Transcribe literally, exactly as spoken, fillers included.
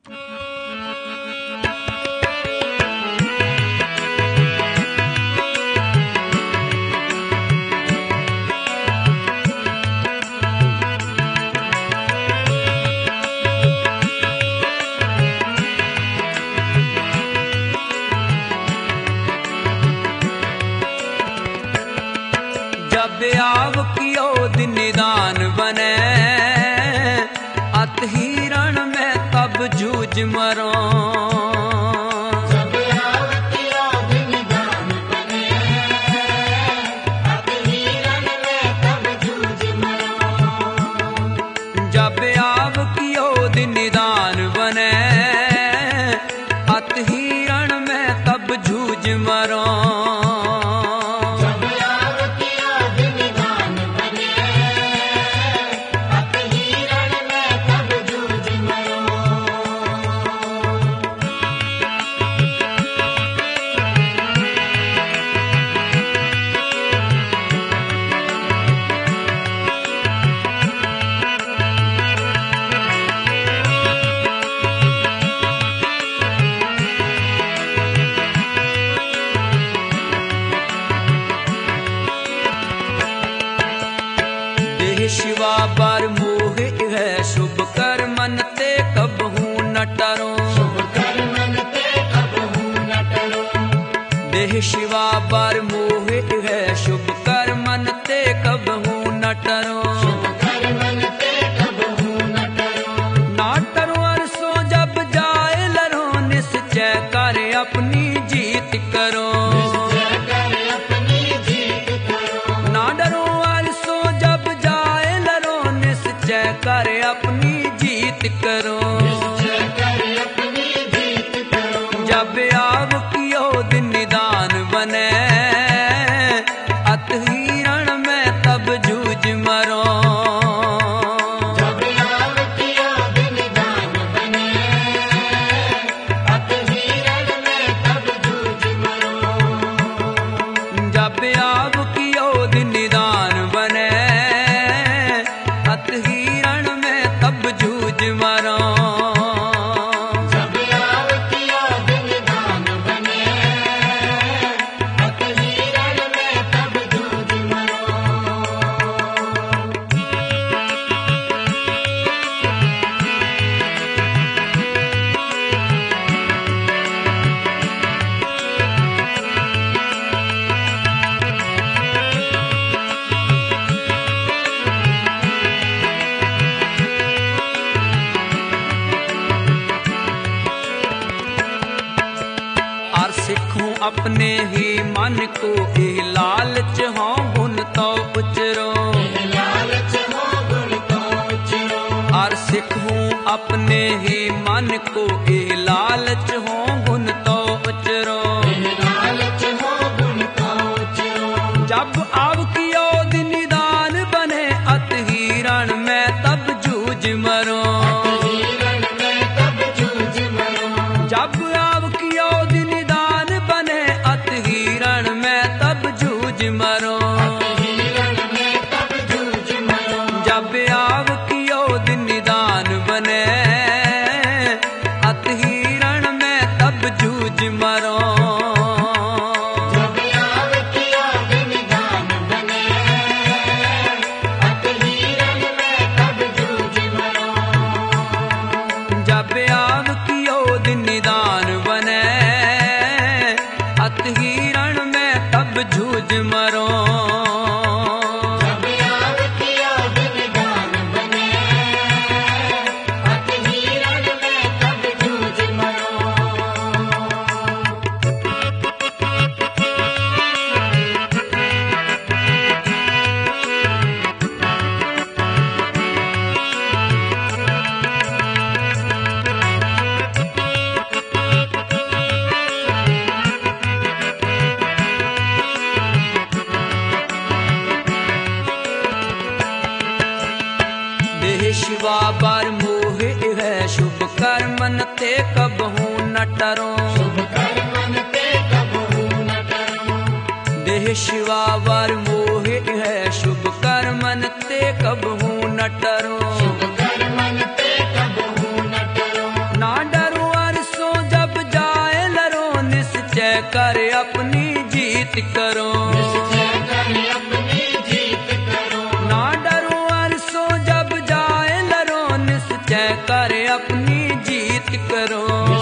आव कियो दिन निदान बने अत हिरण में तब जूझ मरो। जब आव कियो दिन निदान बने अत हिरण में तब जूझ मरो। जब आव कियो दिन निदान बने अत हिरण में तब जूझ मरो। शिवा बार मोह है शुभ कर मन ते कबहू न टरो। शुभ कर मन ते कबहू न टरो। देह शिवा बार मोह है शुभ कर मन ते कबहू न टरो। शुभ कर मन ते कबहू न टरो। ना टरो अरसों जब जाए लरो निश्चय कर अपनी जीत करो। निश्चय कर अपनी जीत करो। ना डरो अरसों जब कर अपनी जीत करो। कर अपनी जीत करो। जब आव कियो दिन निदान बने अत हिरण में तब जूझ मरो। जब आव कियो दिन निदान बने अत हिरण में तब जूझ मरो। जब आव कियो दिन निदान बने अत हिरण में तब जूझ मरो। जब आव कियो दिन निदान बने अत हिरण में तब जूझ मरो। सिखूं अपने ही मन को ए लालच हो गुण तो उचरो। लालच हो गुण तो उचरो। और सिखूं अपने ही मन को ए लालच हो गुण तो उचरो। लालच हो गुण तो उचरो। जब आव कियो दिन निदान बने अत हिरण में तब जूझ मरो। हिरण में तब जूझ मरो। जब आव कियो दिन निदान बने अत हिरण में तब जूझ मरो। हिरण में तब जूझ मरो। जब आव कियो दिन निदान बने अत हिरण में तब जूझ मरो। जब आव कियो दिन निदान बने अत हिरण में तब जूझ मरो। जब आव कियो दिन निदान बने अत हिरण में तब जूझ मरो। जब आव कियो दिन निदान बने अत हिरण में तब जूझ मरो। देह शिवा बार मोह है शुभ कर मन ते कबहू न टरो। शुभ कर मन ते कबहू न टरो। देह शिवा बार मोह है शुभ कर मन ते कबहू न टरो। शुभ कर मन ते कबहू न टरो। ना डरो कर अपनी जीत करो।